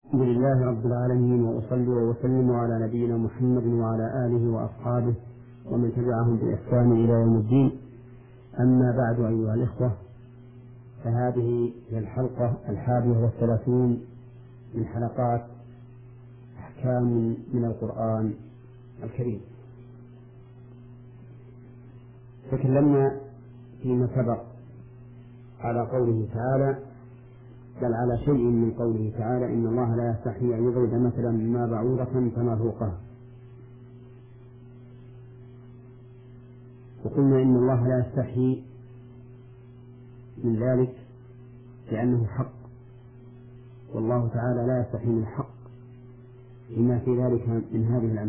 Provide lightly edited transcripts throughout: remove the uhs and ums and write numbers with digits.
الحمد لله رب العالمين، وأصلي وأسلم على نبينا محمد وعلى آله وأصحابه ومن تبعهم بإحسان إلى يوم الدين. أما بعد، أيها الإخوة، فهذه هي الحلقة 31 من حلقات أحكام من القرآن الكريم. تكلمنا فيما سبق على قوله تعالى، بل على شيء من قوله تعالى: إن الله لا يستحيي أن يضرب مثلا ما بعوضة فما فوقها. وقلنا إن الله لا يستحيي من ذلك لأنه حق، والله تعالى لا يستحيي من الحق لما في ذلك من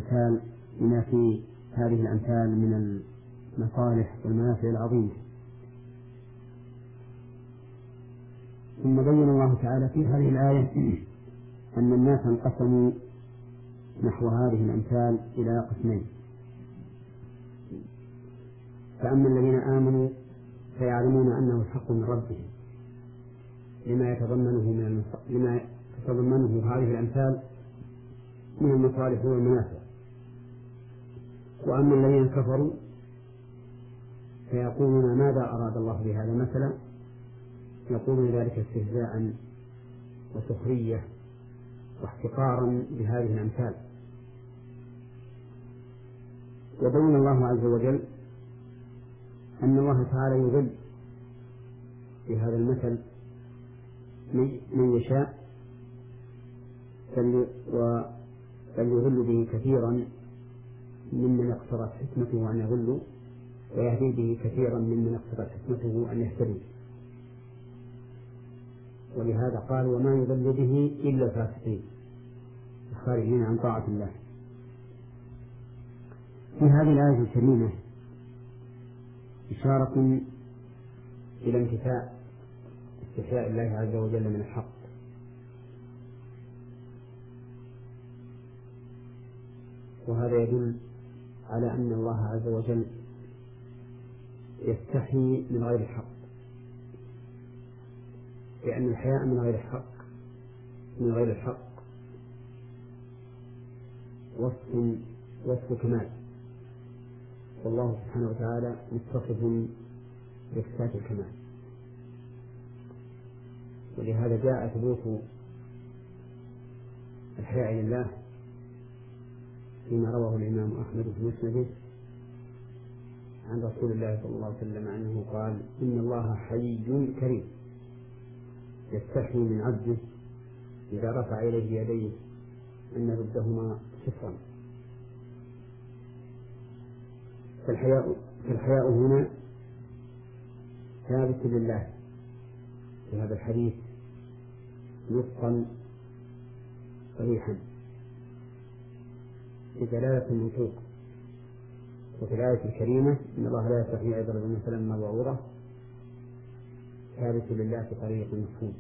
هذه الأمثال من المصالح والمنافع العظيمة. ثم بين الله تعالى في هذه الآية أن الناس انقسموا نحو هذه الأمثال إلى قسمين: فأما الذين آمنوا فيعلمون أنه الحق من ربهم لما تتضمنه هذه الأمثال من المصالح والمنافع. وأما الذين كفروا فيقولون: ماذا أراد الله بهذا مثلا؟ يقولون ذلك استهزاء وسخرية واحتقارا بهذه الأمثال. وبين الله عز وجل أن الله تعالى يضل بهذا المثل من يشاء، بل يضل به كثيرا ممن اقتضت حكمته أن يضلوا، ويهدي به كثيرا ممن اقتضت حكمته أن يهتدوا. ولهذا قال: وما يضل به إلا الفاسقين الخارجين عن طاعة الله. في هذه الآية الكريمة إشارة إلى انتفاء استحياء الله عز وجل من الحق، وهذا يدل على أن الله عز وجل يستحي من غير الحق، لأن الحياء من غير الحق وصف كمال، والله سبحانه وتعالى متصف بصفات الكمال. ولهذا جاء ثبوت الحياء لله فيما رواه الإمام أحمد في مسنده عن رسول الله صلى الله عليه وسلم أنه قال: إن الله حي كريم يستحي من عبده إذا رفع إليه يديه أن يردهما صفرا. فالحياء هنا ثابت لله في هذا الحديث نطقا صريحا بدلالة النطوق. وفي الآية الكريمة: إن الله لا يستحيي أن يضرب مثلا ما بعوضة ثابت لله بطريق مفهوم.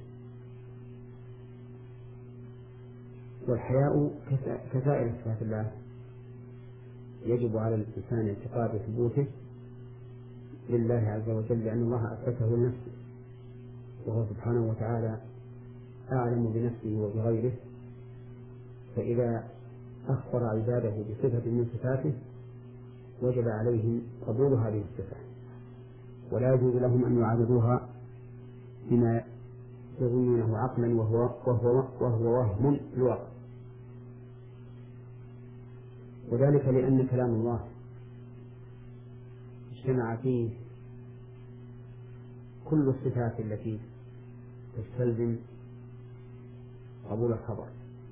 والحياء كسائر صفات الله يجب على الإنسان اعتقاد ثبوته لله عز وجل، لأن الله أثبته لنفسه، وهو سبحانه وتعالى أعلم بنفسه وبغيره. فإذا أخبر عباده بصفة من صفاته وجب عليهم قبول هذه الصفة، ولا يجوز لهم أن يعارضوها بما يظنونه عقلا وهو وهم الواقع. وذلك لأن كلام الله اجتمع فيه كل الصفات التي تستلزم قبول الخبر،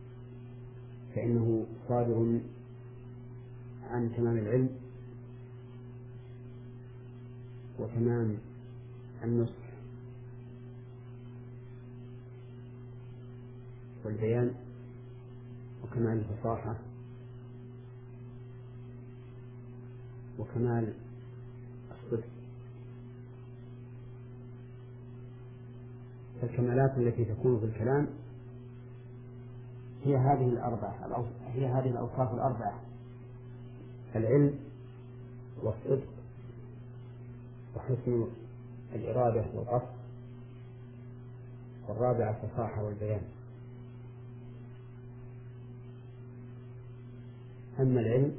فإنه صادر عن تمام العلم وتمام النصح والبيان وكمال الفصاحة وكمال الصدق. فالكمالات التي تكون في الكلام هي هذه الأوصاف الأربعة: العلم والصدق وحسن الإرادة والقصد، والرابعة الفصاحة والبيان. أما العلم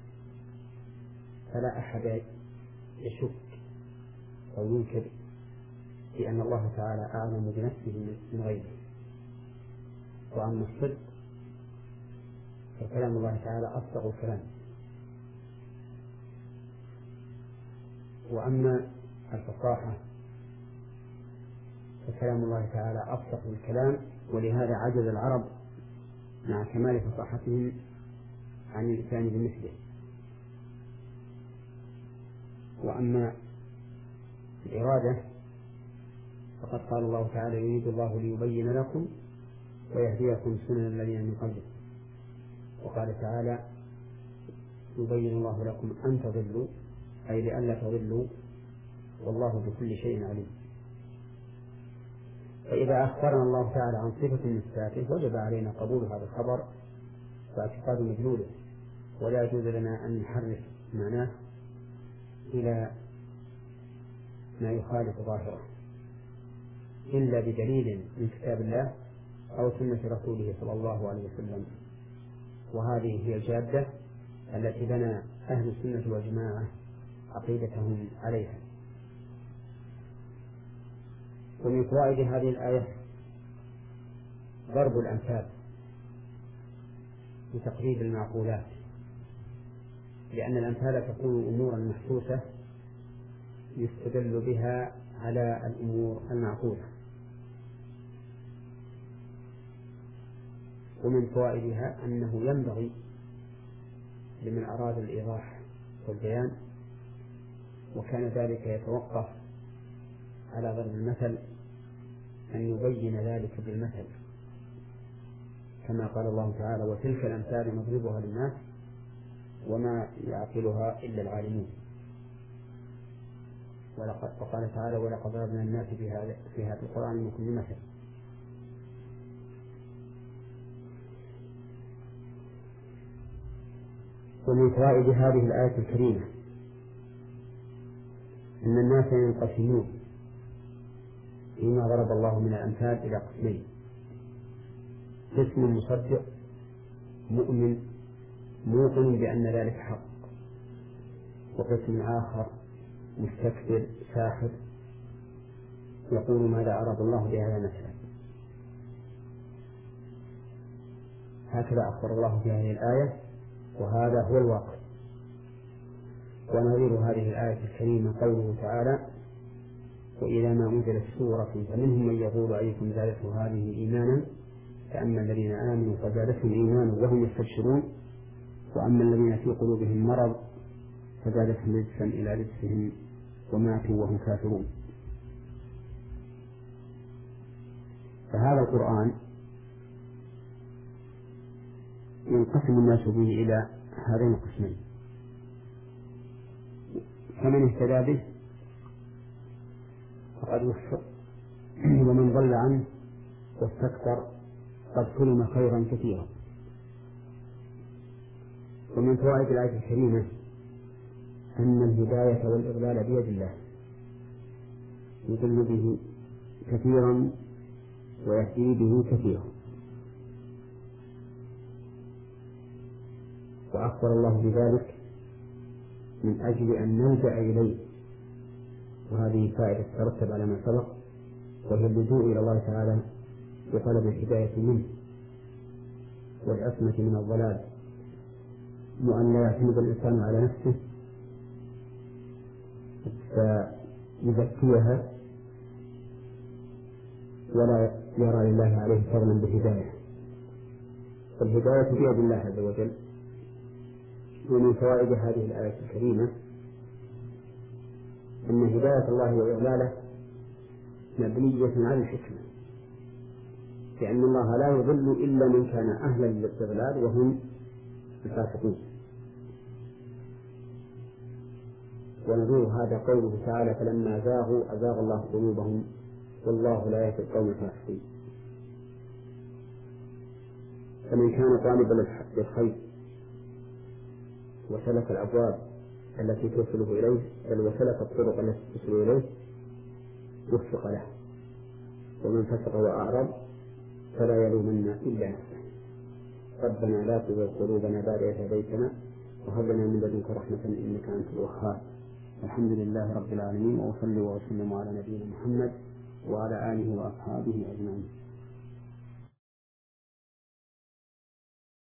فلا أحد يشك أو ينكر بأن الله تعالى أعلم بنفسه من غيره. وأما الصدق فكلام الله تعالى أصدق الكلام. وأما الفصاحة فكلام الله تعالى أصدق الكلام، ولهذا عجز العرب مع كمال فصاحتهم عن الإتيان بمثله. وأما الإرادة فقد قال الله تعالى يريد الله ليبين لكم ويهديكم سنن الذين من قبلكم، وقال تعالى يبين الله لكم أن تضلوا، أي لئلا تضلوا والله بكل شيء عليم. فإذا أخبرنا الله تعالى عن صفة من صفاته وجب علينا قبول هذا الخبر واعتقاد مدلوله، ولا يجوز لنا أن نحرف معناه إلى ما يخالف ظاهره إلا بدليل من كتاب الله أو سنة رسوله صلى الله عليه وسلم. وهذه هي الجادة التي بنى أهل السنة والجماعة عقيدتهم عليها. ومن فوائد هذه الآية ضرب الأمثال لتقريب المعقولات، لأن الأمثال تكون أمورا محسوسة يستدل بها على الأمور المعقولة. ومن فوائدها أنه ينبغي لمن أراد الإيضاح والبيان وكان ذلك يتوقف على ضرب المثل أن يبين ذلك بالمثل، كما قال الله تعالى وتلك الأمثال نضربها للناس وما يعقلها إلا العالمون. وقال تعالى ولقد ضربنا الناس في هذا القرآن من كل مثل. ومن فوائد هذه الآية الكريمة أن الناس ينقسمون فيما ضرب الله من الأمثال إلى قسمين: قسم مصدق مؤمن موقن بأن ذلك حق، وقسم آخر مستكبر ساحر يقول ماذا أراد الله بهذا مثلا. هكذا أخبر الله في هذه الآية، وهذا هو الواقع. ونظير هذه الآية الكريمة قوله تعالى وإذا ما أنزلت سورة فمنهم من يقول أيكم زادته هذه إيمانا فأما الذين آمنوا فزادتهم إيمانا وهم يستبشرون وأما الذين في قلوبهم مرض فزادتهم رجسا إلى رجسهم وماتوا وهم كافرون. فهذا القرآن ينقسم الناس به إلى هذين القسمين: فمن اهتدى به فقد وفق، ومن ضل عنه واستكبر قد سلم خيرا كثيرا. ومن فوائد الآية الكريمة أن الهداية والإضلال بيد الله، يضل به كثيرا ويهدي به كثيرا. وأخبر الله بذلك من أجل أن نلجأ إليه، وهذه فائدة ترتب على ما سبق، وهي اللجوء إلى الله تعالى بطلب الهداية منه والعصمة من الضلال، وأن لا يعتمد الإنسان على نفسه فيزكيها ولا يرى لله عليه فضلا بالهداية. فالهداية بيد الله عز وجل. ومن فوائد هذه الآية الكريمة أن هداية الله وإضلاله مبنية على الحكمة، لأن الله لا يضل إلا من كان أهلا للاستضلال وهم الفاسقين. ونظير هذا قوله تعالى فلما زاغوا أزاغ الله قلوبهم والله لا يهدي القوم الفاسقين. فمن كان طالبا للخير وسلك الأبواب التي توصله إليه بل وسلك الطرق التي توصل إليه وفق له، ومن فسق وأعرض فلا يلومن إلا نفسه. ربنا لا تزغ قلوبنا بعد إذ هديتنا وهب لنا من لدنك رحمة إنك أنت الوهاب. الحمد لله رب العالمين، وأصلي وأسلم على نبينا محمد وعلى آله وأصحابه أجمعين.